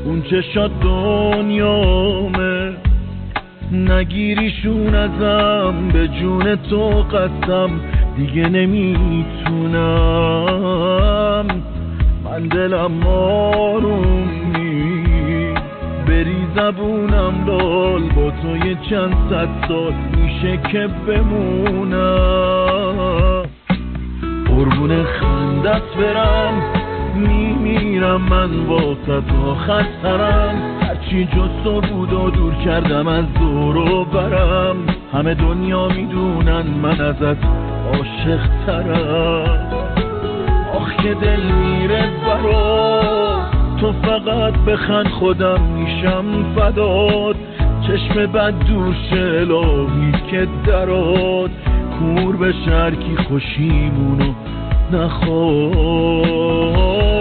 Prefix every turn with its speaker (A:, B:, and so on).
A: اون چشات دنیامه، نگیریشون ازم، به جون تو قسم دیگه نمیتونم. من دلم آروم نی، بری زبونم لال، با تو یه چند صد سال میشه که بمونم. قربون خندت برم، میمیرم من واسه تو خسترم، هرچی جز تو بود و دور کردم از دور و برم. همه دنیا میدونن من ازت عاشق ترم. آخ که دل میره برات، تو فقط بخند خودم میشم فدات. چشم بد دور شه الهی که درات، کور به شرکی خوشیمونو نخواد.